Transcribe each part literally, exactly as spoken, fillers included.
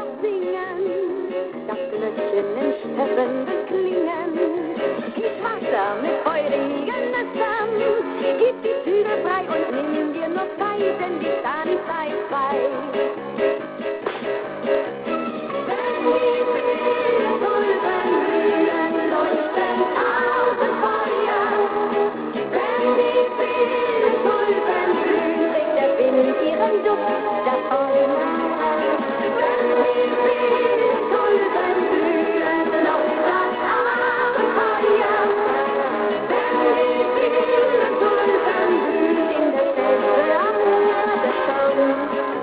noch singen, das Glöckchen in Steppen beklingen. Ich warte mit feurigen Nüssen, gib die Tüte frei und nimm dir nur Zeit, denn die Stani-Zeit frei. Wenn die vielen Tulpen blühen, leuchten tausend Feuer. Wenn die vielen Tulpen blühen, trägt der Wind ihren Duft davon. Wenn die vielen Tulpen blühen, leucht das Abenteuer. Wenn die vielen Tulpen blühen, in der Steppe am Erde schon.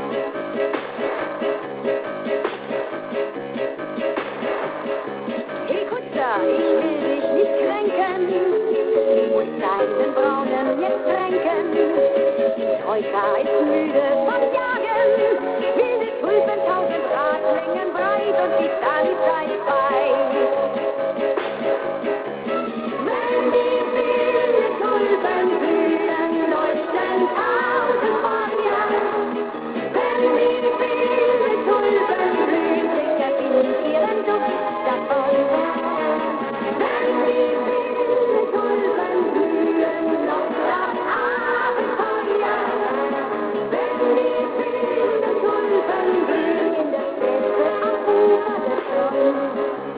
Hey Kutscher, ich will dich nicht kränken, muss deinen Braunen jetzt tränken. Die Troika ist müde vom Jagen, wilde Tulpen tausend Radlängen breit und die Stani-Zeit bei. Wenn die vielen Tulpen blühen, leuchten tausend Feuer. Wenn die vielen Tulpen blühen, trägt der Wind ihren Duft davon. Wenn die vielen Tulpen blühen, leucht das Abenteuer. Wenn die vielen Tulpen blühen, in der Steppe am Ufer des Stroms.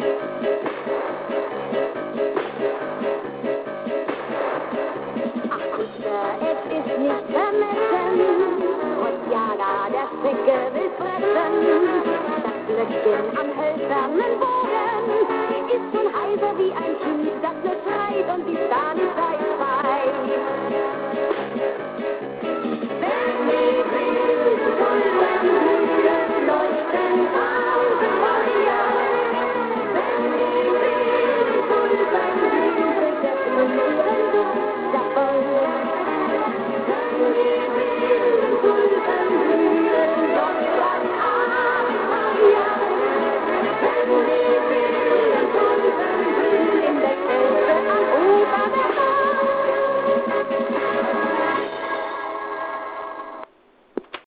Ach Kutscher, es ist nicht vermessen, trotz Jager der Zecke will fressen. Das Glöckchen am hölzernen Bogen ist schon heiser wie ein Kind, das nur schreit und die Stani